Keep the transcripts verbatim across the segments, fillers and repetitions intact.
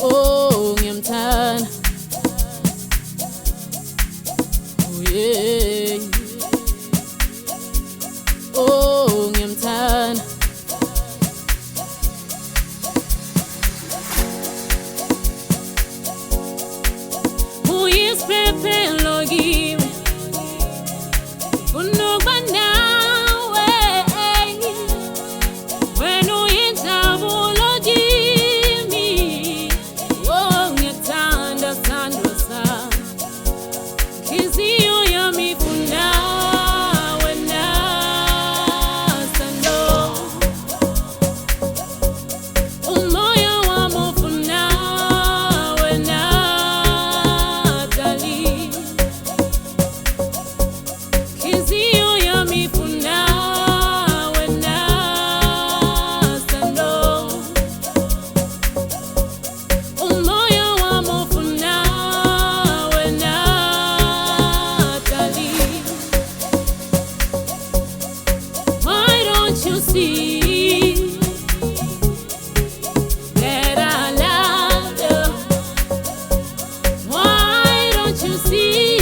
Oh, ngiyamthanda. Oh yeah. Oh, ngiyamthanda. Uyisiphefelo kimi, unokuba nawe, wena uyinjabulo kimi. Oh, ngiyakuthanda sithandwa sami, inhliziyo yami ifuna wena sithando, umoya wami ufuna wena darling, inhliziyo yami ifuna wena sithando, umoya wami ufuna wena darling. Why don't you see that I love you? Why don't you see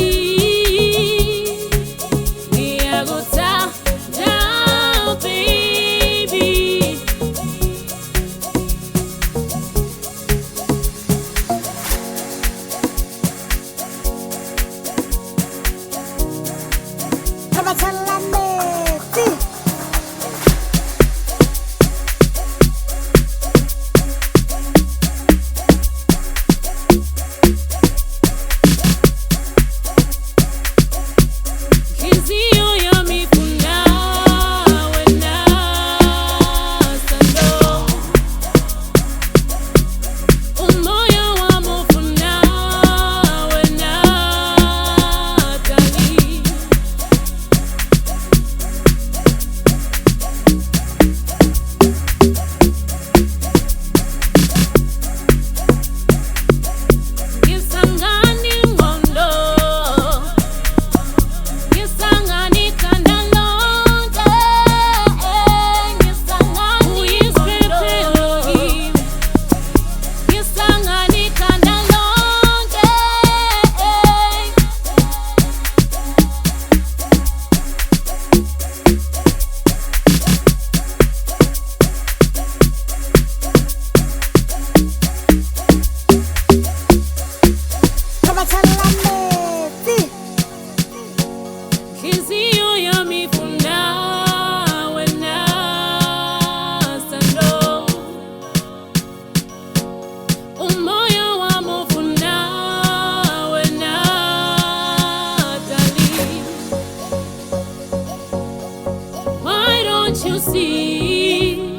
ngiyakuthandana, baby? Come on, Inhliziyo yami ifuna wena sithando, umoya wami ufuna wena darling. Ngisangani ingqondo, ngisangani ikhanda lonke, ngisangani uyisiphefelo kimi, ngisangani ikhanda lonke. Inhliziyo yami ifuna wena sithando, umoya wami ufuna wena darling. Why don't you see